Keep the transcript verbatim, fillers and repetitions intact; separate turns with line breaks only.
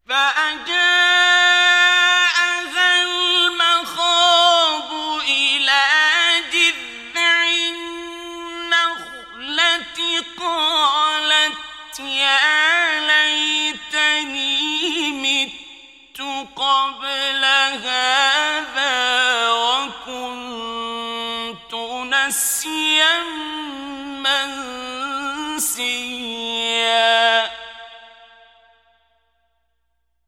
فأجاءها المخاض إلى جذع النخلة قالت يا ليتني مت قبل هذا وكنت نسيا منسيا